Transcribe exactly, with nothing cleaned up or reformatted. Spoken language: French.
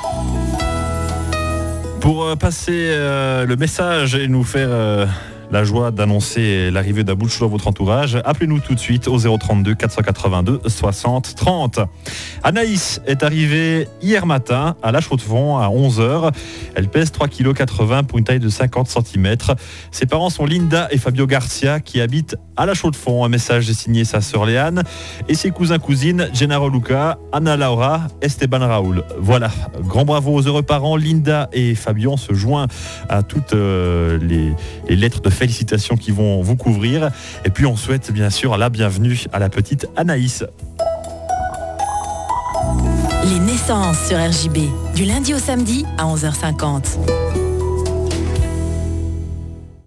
Pour passer euh, le message et nous faire euh, la joie d'annoncer l'arrivée d'un bout de chou dans votre entourage, appelez-nous tout de suite au zéro trente-deux quatre cent quatre-vingt-deux soixante trente. Anaïs est arrivée hier matin à La Chaux-de-Fonds à onze heures. Elle pèse trois virgule quatre-vingts kilos pour une taille de cinquante centimètres. Ses parents sont Linda et Fabio Garcia qui habitent à La Chaux-de-Fonds. Un message est signé sa sœur Léane et ses cousins-cousines Gennaro Luca, Anna Laura, Esteban Raoul. Voilà, grand bravo aux heureux parents. Linda et Fabio se joignent à toutes euh, les, les lettres de félicitations qui vont vous couvrir. Et puis on souhaite bien sûr la bienvenue à la petite Anaïs. Les naissances sur R J B, du lundi au samedi à onze heures cinquante.